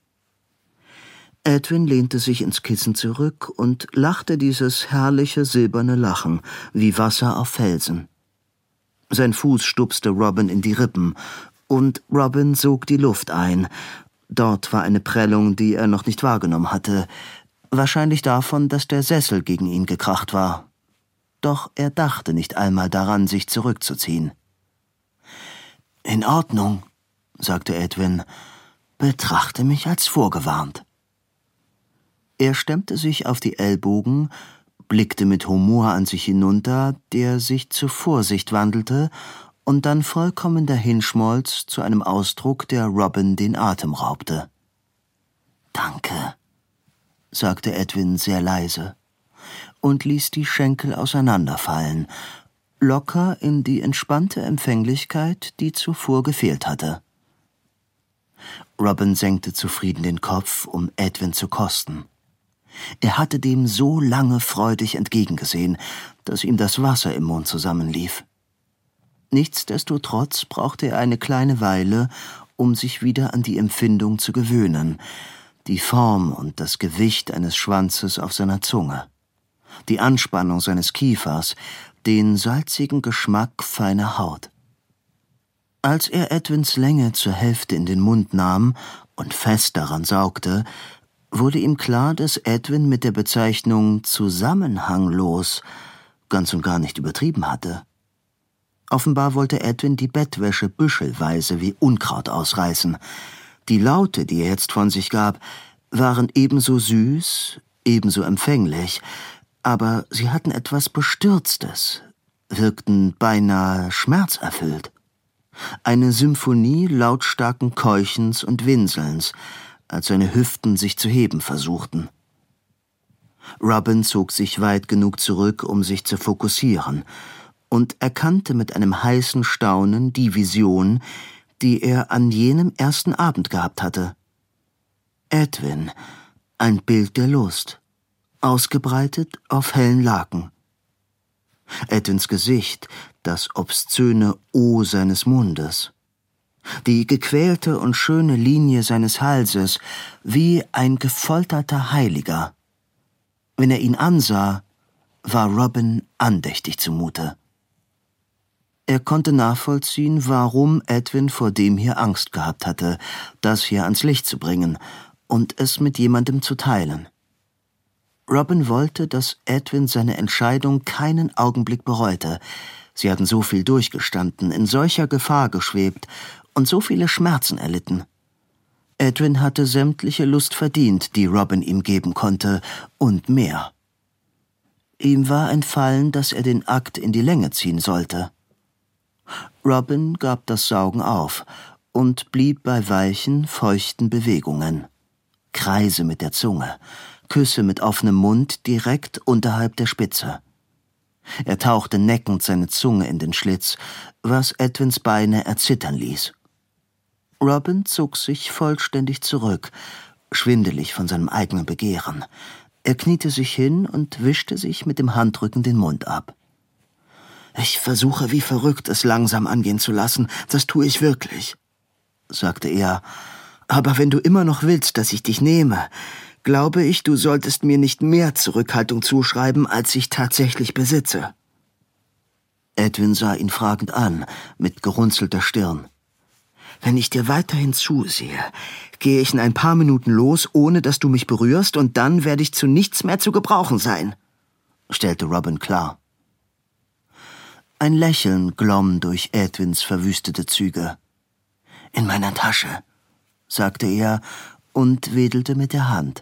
Edwin lehnte sich ins Kissen zurück und lachte dieses herrliche silberne Lachen, wie Wasser auf Felsen. Sein Fuß stupste Robin in die Rippen, und Robin sog die Luft ein. Dort war eine Prellung, die er noch nicht wahrgenommen hatte, wahrscheinlich davon, dass der Sessel gegen ihn gekracht war. Doch er dachte nicht einmal daran, sich zurückzuziehen. »In Ordnung«, sagte Edwin, »betrachte mich als vorgewarnt.« Er stemmte sich auf die Ellbogen, blickte mit Humor an sich hinunter, der sich zu Vorsicht wandelte und dann vollkommen dahinschmolz zu einem Ausdruck, der Robin den Atem raubte. »Danke«, sagte Edwin sehr leise und ließ die Schenkel auseinanderfallen, locker in die entspannte Empfänglichkeit, die zuvor gefehlt hatte. Robin senkte zufrieden den Kopf, um Edwin zu kosten. Er hatte dem so lange freudig entgegengesehen, dass ihm das Wasser im Mund zusammenlief. Nichtsdestotrotz brauchte er eine kleine Weile, um sich wieder an die Empfindung zu gewöhnen, die Form und das Gewicht eines Schwanzes auf seiner Zunge, die Anspannung seines Kiefers, den salzigen Geschmack feiner Haut. Als er Edwins Länge zur Hälfte in den Mund nahm und fest daran saugte, wurde ihm klar, dass Edwin mit der Bezeichnung zusammenhanglos ganz und gar nicht übertrieben hatte. Offenbar wollte Edwin die Bettwäsche büschelweise wie Unkraut ausreißen. Die Laute, die er jetzt von sich gab, waren ebenso süß, ebenso empfänglich, aber sie hatten etwas Bestürztes, wirkten beinahe schmerzerfüllt. Eine Symphonie lautstarken Keuchens und Winselns, als seine Hüften sich zu heben versuchten. Robin zog sich weit genug zurück, um sich zu fokussieren, und erkannte mit einem heißen Staunen die Vision, die er an jenem ersten Abend gehabt hatte. Edwin, ein Bild der Lust, ausgebreitet auf hellen Laken. Edwins Gesicht, das obszöne O seines Mundes, die gequälte und schöne Linie seines Halses, wie ein gefolterter Heiliger. Wenn er ihn ansah, war Robin andächtig zumute. Er konnte nachvollziehen, warum Edwin vor dem hier Angst gehabt hatte, das hier ans Licht zu bringen und es mit jemandem zu teilen. Robin wollte, dass Edwin seine Entscheidung keinen Augenblick bereute. Sie hatten so viel durchgestanden, in solcher Gefahr geschwebt und so viele Schmerzen erlitten. Edwin hatte sämtliche Lust verdient, die Robin ihm geben konnte, und mehr. Ihm war entfallen, dass er den Akt in die Länge ziehen sollte. Robin gab das Saugen auf und blieb bei weichen, feuchten Bewegungen. Kreise mit der Zunge, Küsse mit offenem Mund direkt unterhalb der Spitze. Er tauchte neckend seine Zunge in den Schlitz, was Edwins Beine erzittern ließ. Robin zog sich vollständig zurück, schwindelig von seinem eigenen Begehren. Er kniete sich hin und wischte sich mit dem Handrücken den Mund ab. »Ich versuche wie verrückt, es langsam angehen zu lassen, das tue ich wirklich«, sagte er. »Aber wenn du immer noch willst, dass ich dich nehme, glaube ich, du solltest mir nicht mehr Zurückhaltung zuschreiben, als ich tatsächlich besitze.« Edwin sah ihn fragend an, mit gerunzelter Stirn. »Wenn ich dir weiterhin zusehe, gehe ich in ein paar Minuten los, ohne dass du mich berührst, und dann werde ich zu nichts mehr zu gebrauchen sein«, stellte Robin klar. Ein Lächeln glomm durch Edwins verwüstete Züge. »In meiner Tasche«, sagte er und wedelte mit der Hand.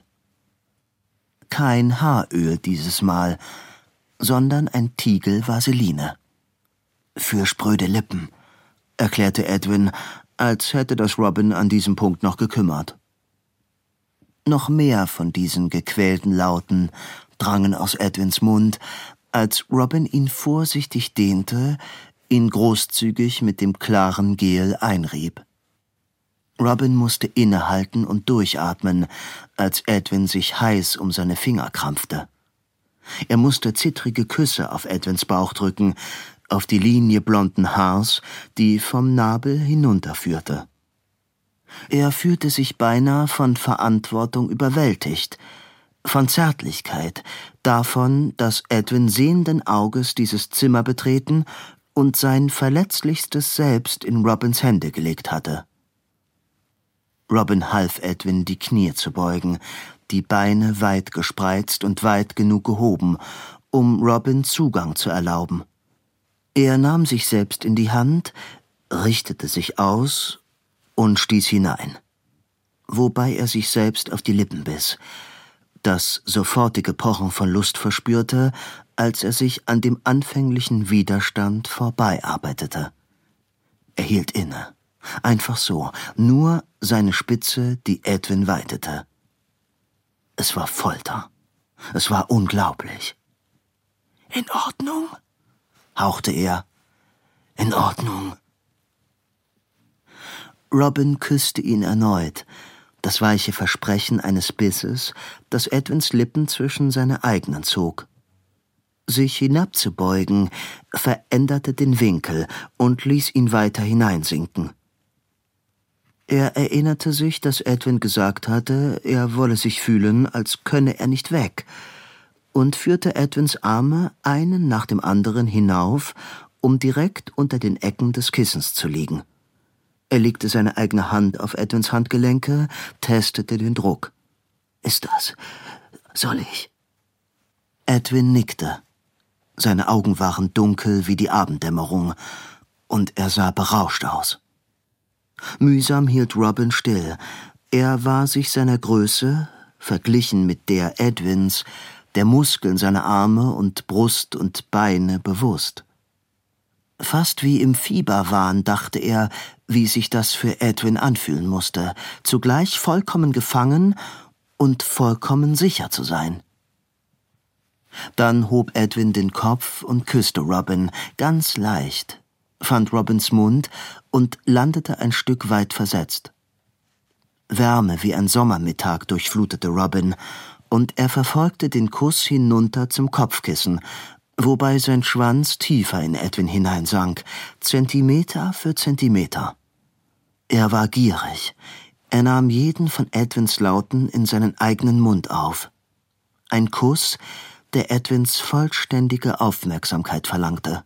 Kein Haaröl dieses Mal, sondern ein Tiegel Vaseline. Für spröde Lippen, erklärte Edwin, als hätte das Robin an diesem Punkt noch gekümmert. Noch mehr von diesen gequälten Lauten drangen aus Edwins Mund, als Robin ihn vorsichtig dehnte, ihn großzügig mit dem klaren Gel einrieb. Robin musste innehalten und durchatmen, als Edwin sich heiß um seine Finger krampfte. Er musste zittrige Küsse auf Edwins Bauch drücken, auf die Linie blonden Haars, die vom Nabel hinunterführte. Er fühlte sich beinahe von Verantwortung überwältigt, von Zärtlichkeit, davon, dass Edwin sehenden Auges dieses Zimmer betreten und sein verletzlichstes Selbst in Robins Hände gelegt hatte. Robin half Edwin, die Knie zu beugen, die Beine weit gespreizt und weit genug gehoben, um Robin Zugang zu erlauben. Er nahm sich selbst in die Hand, richtete sich aus und stieß hinein, wobei er sich selbst auf die Lippen biss, das sofortige Pochen von Lust verspürte, als er sich an dem anfänglichen Widerstand vorbeiarbeitete. Er hielt inne, einfach so, nur seine Spitze, die Edwin weitete. Es war Folter. Es war unglaublich. »In Ordnung?« hauchte er. »In Ordnung.« Robin küsste ihn erneut, das weiche Versprechen eines Bisses, das Edwins Lippen zwischen seine eigenen zog. Sich hinabzubeugen, veränderte den Winkel und ließ ihn weiter hineinsinken. Er erinnerte sich, dass Edwin gesagt hatte, er wolle sich fühlen, als könne er nicht weg, und führte Edwins Arme einen nach dem anderen hinauf, um direkt unter den Ecken des Kissens zu liegen. Er legte seine eigene Hand auf Edwins Handgelenke, testete den Druck. »Ist das? Soll ich?« Edwin nickte. Seine Augen waren dunkel wie die Abenddämmerung, und er sah berauscht aus. Mühsam hielt Robin still. Er war sich seiner Größe, verglichen mit der Edwins, der Muskeln seiner Arme und Brust und Beine bewusst. Fast wie im Fieberwahn dachte er, wie sich das für Edwin anfühlen musste, zugleich vollkommen gefangen und vollkommen sicher zu sein. Dann hob Edwin den Kopf und küsste Robin, ganz leicht, fand Robins Mund und landete ein Stück weit versetzt. Wärme wie ein Sommermittag durchflutete Robin, und er verfolgte den Kuss hinunter zum Kopfkissen, wobei sein Schwanz tiefer in Edwin hineinsank, Zentimeter für Zentimeter. Er war gierig. Er nahm jeden von Edwins Lauten in seinen eigenen Mund auf. Ein Kuss, der Edwins vollständige Aufmerksamkeit verlangte.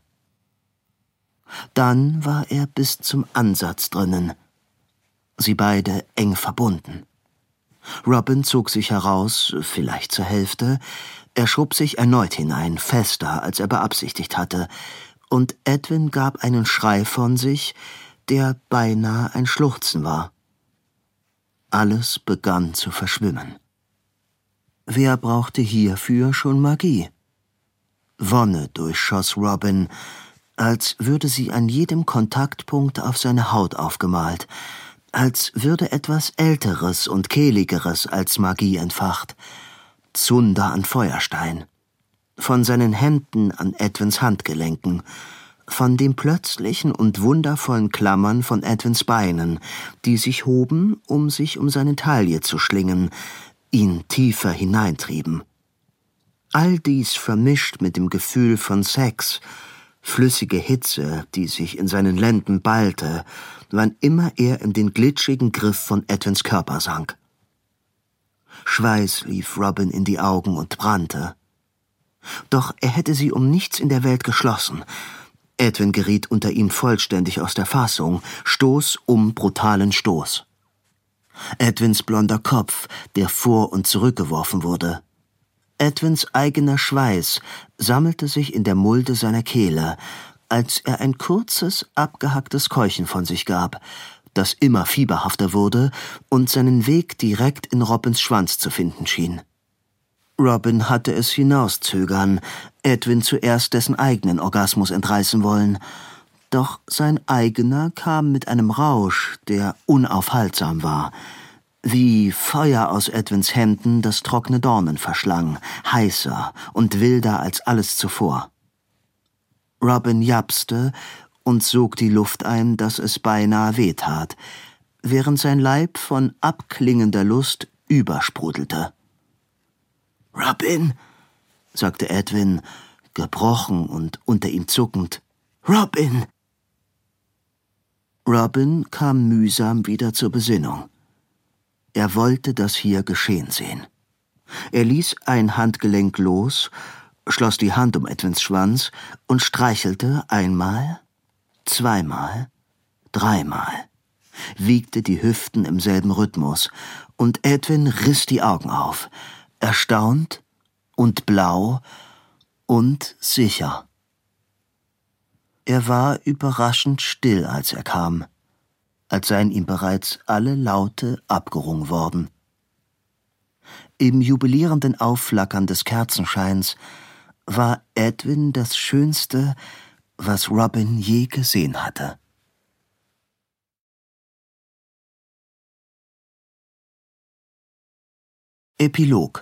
Dann war er bis zum Ansatz drinnen. Sie beide eng verbunden. Robin zog sich heraus, vielleicht zur Hälfte. Er schob sich erneut hinein, fester, als er beabsichtigt hatte, und Edwin gab einen Schrei von sich, der beinahe ein Schluchzen war. Alles begann zu verschwimmen. Wer brauchte hierfür schon Magie? Wonne durchschoss Robin, als würde sie an jedem Kontaktpunkt auf seine Haut aufgemalt, als würde etwas Älteres und Kehligeres als Magie entfacht. Zunder an Feuerstein, von seinen Händen an Edwins Handgelenken, von dem plötzlichen und wundervollen Klammern von Edwins Beinen, die sich hoben, um sich um seine Taille zu schlingen, ihn tiefer hineintrieben. All dies vermischt mit dem Gefühl von Sex, flüssige Hitze, die sich in seinen Lenden ballte, wann immer er in den glitschigen Griff von Edwins Körper sank. Schweiß lief Robin in die Augen und brannte. Doch er hätte sie um nichts in der Welt geschlossen. Edwin geriet unter ihm vollständig aus der Fassung, Stoß um brutalen Stoß. Edwins blonder Kopf, der vor- und zurückgeworfen wurde. Edwins eigener Schweiß sammelte sich in der Mulde seiner Kehle, als er ein kurzes, abgehacktes Keuchen von sich gab, das immer fieberhafter wurde und seinen Weg direkt in Robins Schwanz zu finden schien. Robin hatte es hinauszögern, Edwin zuerst dessen eigenen Orgasmus entreißen wollen, Doch sein eigener kam mit einem Rausch, der unaufhaltsam war, wie Feuer aus Edwins Händen, das trockene Dornen verschlang, heißer und wilder als alles zuvor. Robin japste und sog die Luft ein, dass es beinahe wehtat, während sein Leib von abklingender Lust übersprudelte. »Robin«, sagte Edwin, gebrochen und unter ihm zuckend, »Robin!« Robin kam mühsam wieder zur Besinnung. Er wollte das hier geschehen sehen. Er ließ ein Handgelenk los, schloss die Hand um Edwins Schwanz und streichelte einmal, zweimal, dreimal, wiegte die Hüften im selben Rhythmus, und Edwin riss die Augen auf, erstaunt und blau und sicher. Er war überraschend still, als er kam, als seien ihm bereits alle Laute abgerungen worden. Im jubilierenden Aufflackern des Kerzenscheins war Edwin das Schönste, was Robin je gesehen hatte. Epilog.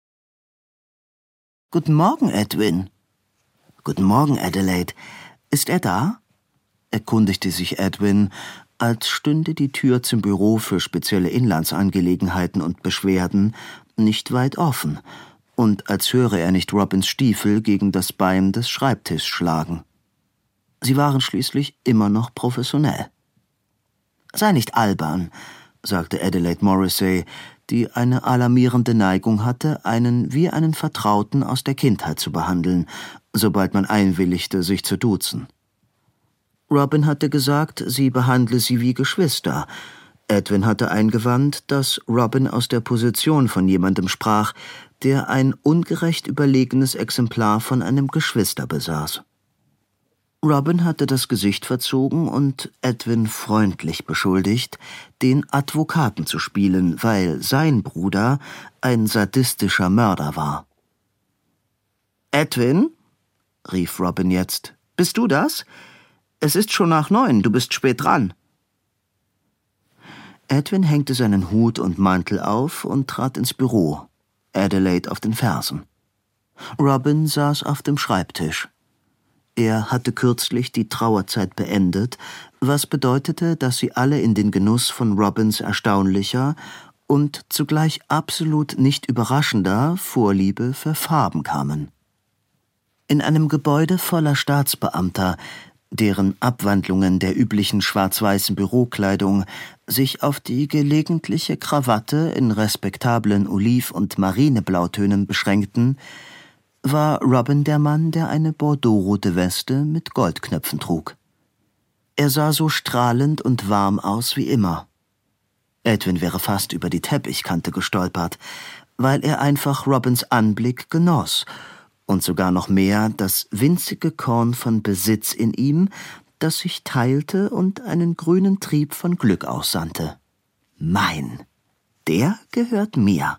»Guten Morgen, Edwin.« »Guten Morgen, Adelaide. Ist er da?« erkundigte sich Edwin, als stünde die Tür zum Büro für spezielle Inlandsangelegenheiten und Beschwerden nicht weit offen und als höre er nicht Robins Stiefel gegen das Bein des Schreibtischs schlagen. Sie waren schließlich immer noch professionell. »Sei nicht albern«, sagte Adelaide Morrissey, die eine alarmierende Neigung hatte, einen wie einen Vertrauten aus der Kindheit zu behandeln, sobald man einwilligte, sich zu duzen. Robin hatte gesagt, sie behandle sie wie Geschwister. Edwin hatte eingewandt, dass Robin aus der Position von jemandem sprach, der ein ungerecht überlegenes Exemplar von einem Geschwister besaß. Robin hatte das Gesicht verzogen und Edwin freundlich beschuldigt, den Advokaten zu spielen, weil sein Bruder ein sadistischer Mörder war. »Edwin«, rief Robin jetzt, »bist du das? Es ist schon nach neun, du bist spät dran.« Edwin hängte seinen Hut und Mantel auf und trat ins Büro, Adelaide auf den Fersen. Robin saß auf dem Schreibtisch. Er hatte kürzlich die Trauerzeit beendet, was bedeutete, dass sie alle in den Genuss von Robins erstaunlicher und zugleich absolut nicht überraschender Vorliebe für Farben kamen. In einem Gebäude voller Staatsbeamter, deren Abwandlungen der üblichen schwarz-weißen Bürokleidung sich auf die gelegentliche Krawatte in respektablen Oliv- und Marineblautönen beschränkten, war Robin der Mann, der eine bordeauxrote Weste mit Goldknöpfen trug. Er sah so strahlend und warm aus wie immer. Edwin wäre fast über die Teppichkante gestolpert, weil er einfach Robins Anblick genoss und sogar noch mehr das winzige Korn von Besitz in ihm, das sich teilte und einen grünen Trieb von Glück aussandte. Mein, der gehört mir.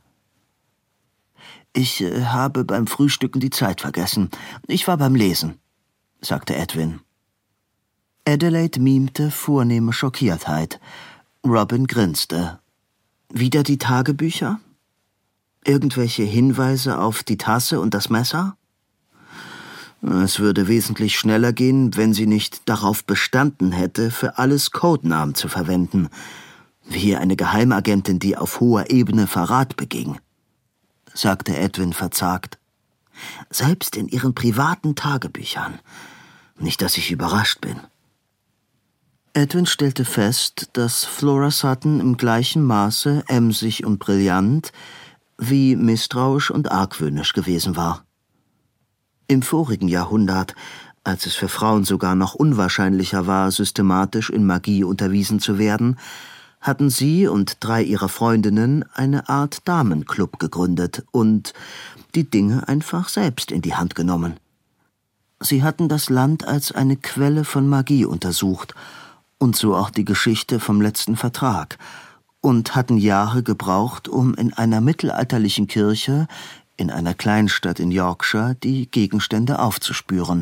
»Ich äh, habe beim Frühstücken die Zeit vergessen. Ich war beim Lesen«, sagte Edwin. Adelaide mimte vornehme Schockiertheit. Robin grinste. »Wieder die Tagebücher? Irgendwelche Hinweise auf die Tasse und das Messer?« »Es würde wesentlich schneller gehen, wenn sie nicht darauf bestanden hätte, für alles Codenamen zu verwenden, wie eine Geheimagentin, die auf hoher Ebene Verrat beging«, sagte Edwin verzagt. »Selbst in ihren privaten Tagebüchern. Nicht, dass ich überrascht bin.« Edwin stellte fest, dass Flora Sutton im gleichen Maße emsig und brillant wie misstrauisch und argwöhnisch gewesen war. Im vorigen Jahrhundert, als es für Frauen sogar noch unwahrscheinlicher war, systematisch in Magie unterwiesen zu werden, hatten sie und drei ihrer Freundinnen eine Art Damenclub gegründet und die Dinge einfach selbst in die Hand genommen. Sie hatten das Land als eine Quelle von Magie untersucht und so auch die Geschichte vom letzten Vertrag und hatten Jahre gebraucht, um in einer mittelalterlichen Kirche in einer Kleinstadt in Yorkshire die Gegenstände aufzuspüren.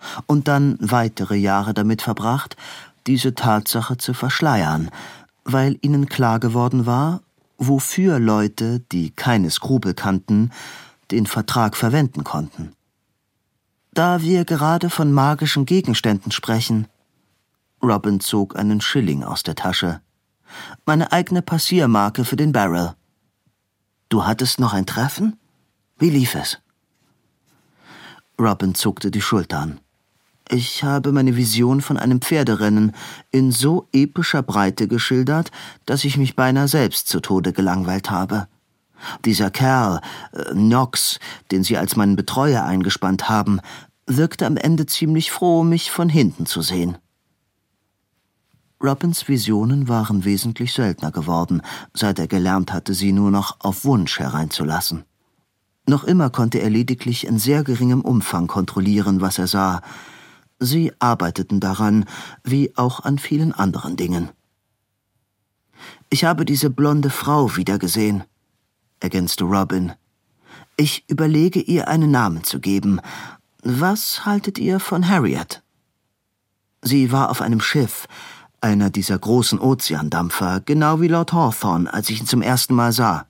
und dann weitere Jahre damit verbracht, diese Tatsache zu verschleiern, weil ihnen klar geworden war, wofür Leute, die keine Skrupel kannten, den Vertrag verwenden konnten. »Da wir gerade von magischen Gegenständen sprechen«, Robin zog einen Schilling aus der Tasche, »meine eigene Passiermarke für den Barrel. Du hattest noch ein Treffen? Wie lief es?« Robin zuckte die Schultern. »Ich habe meine Vision von einem Pferderennen in so epischer Breite geschildert, dass ich mich beinahe selbst zu Tode gelangweilt habe. Dieser Kerl, äh, Knox, den Sie als meinen Betreuer eingespannt haben, wirkte am Ende ziemlich froh, mich von hinten zu sehen.« Robins Visionen waren wesentlich seltener geworden, seit er gelernt hatte, sie nur noch auf Wunsch hereinzulassen. Noch immer konnte er lediglich in sehr geringem Umfang kontrollieren, was er sah. Sie arbeiteten daran, wie auch an vielen anderen Dingen. »Ich habe diese blonde Frau wiedergesehen«, ergänzte Robin. »Ich überlege, ihr einen Namen zu geben. Was haltet ihr von Harriet?« »Sie war auf einem Schiff, einer dieser großen Ozeandampfer, genau wie Lord Hawthorne, als ich ihn zum ersten Mal sah.«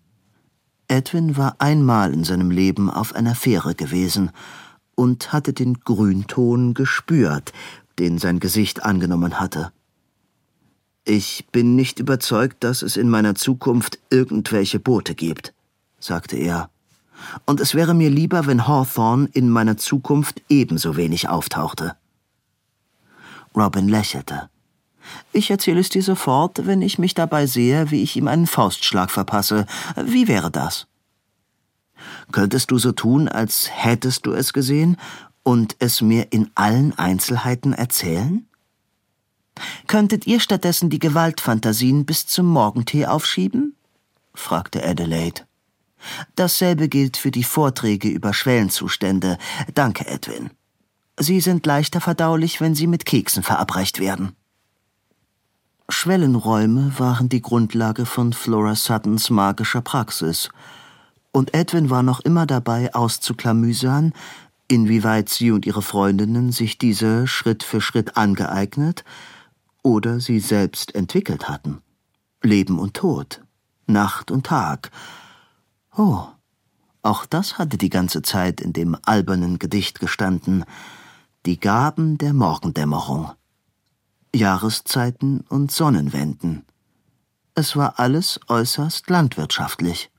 Edwin war einmal in seinem Leben auf einer Fähre gewesen und hatte den Grünton gespürt, den sein Gesicht angenommen hatte. »Ich bin nicht überzeugt, dass es in meiner Zukunft irgendwelche Boote gibt«, sagte er. »Und es wäre mir lieber, wenn Hawthorne in meiner Zukunft ebenso wenig auftauchte.« Robin lächelte. »Ich erzähle es dir sofort, wenn ich mich dabei sehe, wie ich ihm einen Faustschlag verpasse. Wie wäre das?« »Könntest du so tun, als hättest du es gesehen und es mir in allen Einzelheiten erzählen?« »Könntet ihr stattdessen die Gewaltfantasien bis zum Morgentee aufschieben?« fragte Adelaide. »Dasselbe gilt für die Vorträge über Schwellenzustände. Danke, Edwin. Sie sind leichter verdaulich, wenn sie mit Keksen verabreicht werden.« Schwellenräume waren die Grundlage von Flora Suttons magischer Praxis, und Edwin war noch immer dabei, auszuklamüsern, inwieweit sie und ihre Freundinnen sich diese Schritt für Schritt angeeignet oder sie selbst entwickelt hatten. Leben und Tod, Nacht und Tag. Oh, auch das hatte die ganze Zeit in dem albernen Gedicht gestanden. Die Gaben der Morgendämmerung. Jahreszeiten und Sonnenwenden. Es war alles äußerst landwirtschaftlich.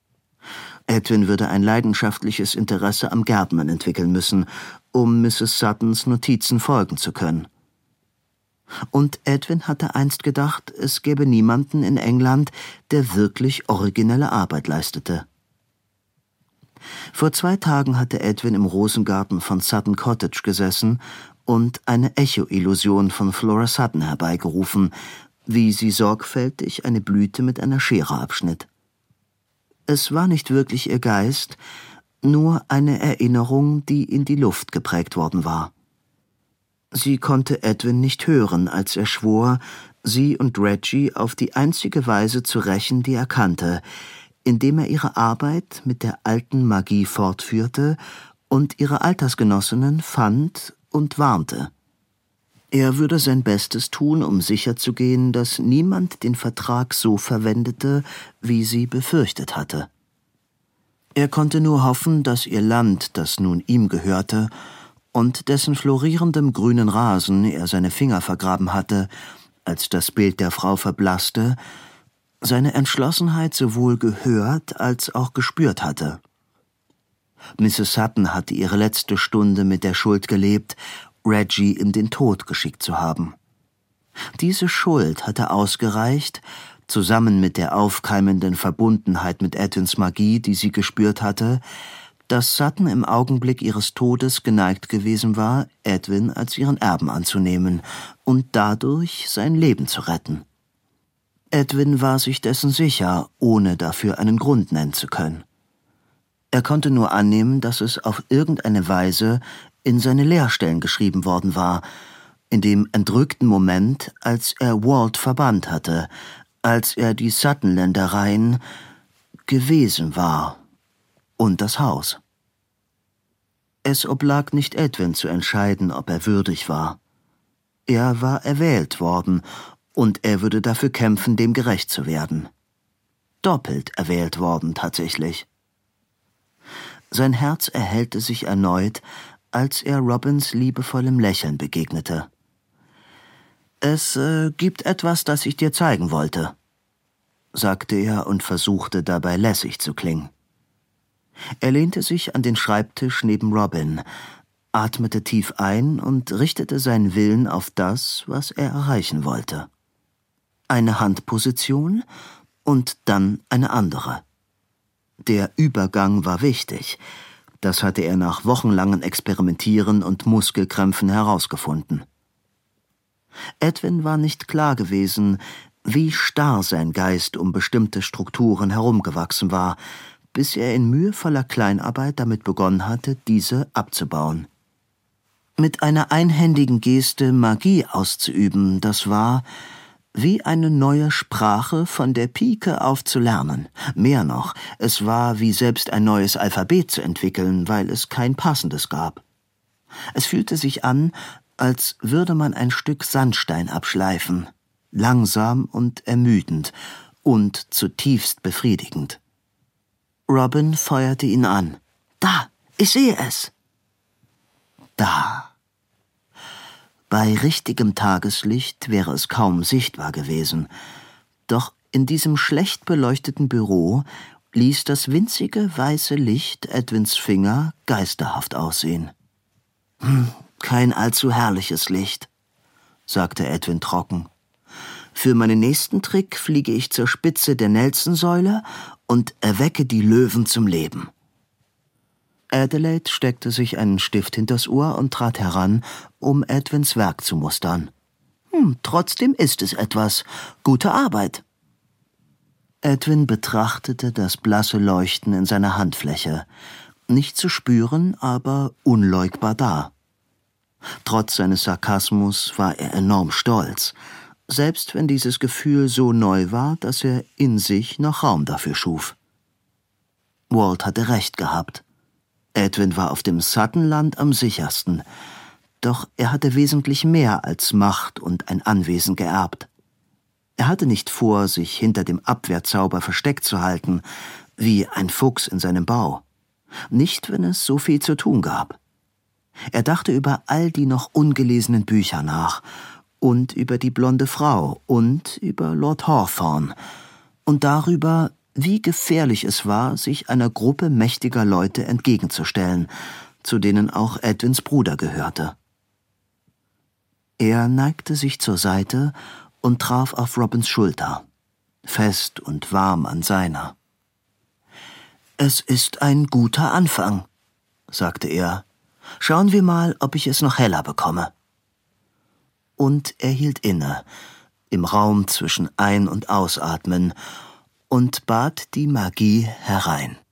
Edwin würde ein leidenschaftliches Interesse am Gärtnern entwickeln müssen, um Misses Suttons Notizen folgen zu können. Und Edwin hatte einst gedacht, es gäbe niemanden in England, der wirklich originelle Arbeit leistete. Vor zwei Tagen hatte Edwin im Rosengarten von Sutton Cottage gesessen und eine Echo-Illusion von Flora Sutton herbeigerufen, wie sie sorgfältig eine Blüte mit einer Schere abschnitt. Es war nicht wirklich ihr Geist, nur eine Erinnerung, die in die Luft geprägt worden war. Sie konnte Edwin nicht hören, als er schwor, sie und Reggie auf die einzige Weise zu rächen, die er kannte, indem er ihre Arbeit mit der alten Magie fortführte und ihre Altersgenossinnen fand und warnte. Er würde sein Bestes tun, um sicherzugehen, dass niemand den Vertrag so verwendete, wie sie befürchtet hatte. Er konnte nur hoffen, dass ihr Land, das nun ihm gehörte, und dessen florierendem grünen Rasen er seine Finger vergraben hatte, als das Bild der Frau verblasste, seine Entschlossenheit sowohl gehört als auch gespürt hatte. Misses Sutton hatte ihre letzte Stunde mit der Schuld gelebt, Reggie in den Tod geschickt zu haben. Diese Schuld hatte ausgereicht, zusammen mit der aufkeimenden Verbundenheit mit Edwins Magie, die sie gespürt hatte, dass Sutton im Augenblick ihres Todes geneigt gewesen war, Edwin als ihren Erben anzunehmen und dadurch sein Leben zu retten. Edwin war sich dessen sicher, ohne dafür einen Grund nennen zu können. Er konnte nur annehmen, dass es auf irgendeine Weise in seine Lehrstellen geschrieben worden war, in dem entrückten Moment, als er Walt verbannt hatte, als er die Sutton-Ländereien gewesen war und das Haus. Es oblag nicht Edwin zu entscheiden, ob er würdig war. Er war erwählt worden, und er würde dafür kämpfen, dem gerecht zu werden. Doppelt erwählt worden, tatsächlich. Sein Herz erhellte sich erneut, als er Robins liebevollem Lächeln begegnete. »Es äh, gibt etwas, das ich dir zeigen wollte«, sagte er und versuchte dabei lässig zu klingen. Er lehnte sich an den Schreibtisch neben Robin, atmete tief ein und richtete seinen Willen auf das, was er erreichen wollte. Eine Handposition und dann eine andere. Der Übergang war wichtig. Das hatte er nach wochenlangen Experimentieren und Muskelkrämpfen herausgefunden. Edwin war nicht klar gewesen, wie starr sein Geist um bestimmte Strukturen herumgewachsen war, bis er in mühevoller Kleinarbeit damit begonnen hatte, diese abzubauen. Mit einer einhändigen Geste Magie auszuüben, das war wie eine neue Sprache von der Pike auf zu lernen. Mehr noch, es war wie selbst ein neues Alphabet zu entwickeln, weil es kein passendes gab. Es fühlte sich an, als würde man ein Stück Sandstein abschleifen, langsam und ermüdend und zutiefst befriedigend. Robin feuerte ihn an. »Da, ich sehe es!« Da. Bei richtigem Tageslicht wäre es kaum sichtbar gewesen, doch in diesem schlecht beleuchteten Büro ließ das winzige weiße Licht Edwins Finger geisterhaft aussehen. »Hm, kein allzu herrliches Licht«, sagte Edwin trocken. »Für meinen nächsten Trick fliege ich zur Spitze der Nelson-Säule und erwecke die Löwen zum Leben.« Adelaide steckte sich einen Stift hinters Ohr und trat heran, um Edwins Werk zu mustern. »Hm, trotzdem ist es etwas. Gute Arbeit.« Edwin betrachtete das blasse Leuchten in seiner Handfläche. Nicht zu spüren, aber unleugbar da. Trotz seines Sarkasmus war er enorm stolz, selbst wenn dieses Gefühl so neu war, dass er in sich noch Raum dafür schuf. Walt hatte recht gehabt. Edwin war auf dem Suttonland am sichersten, doch er hatte wesentlich mehr als Macht und ein Anwesen geerbt. Er hatte nicht vor, sich hinter dem Abwehrzauber versteckt zu halten, wie ein Fuchs in seinem Bau. Nicht, wenn es so viel zu tun gab. Er dachte über all die noch ungelesenen Bücher nach und über die blonde Frau und über Lord Hawthorne und darüber, wie gefährlich es war, sich einer Gruppe mächtiger Leute entgegenzustellen, zu denen auch Edwins Bruder gehörte. Er neigte sich zur Seite und traf auf Robins Schulter, fest und warm an seiner. »Es ist ein guter Anfang«, sagte er. »Schauen wir mal, ob ich es noch heller bekomme.« Und er hielt inne, im Raum zwischen Ein- und Ausatmen, und bat die Magie herein.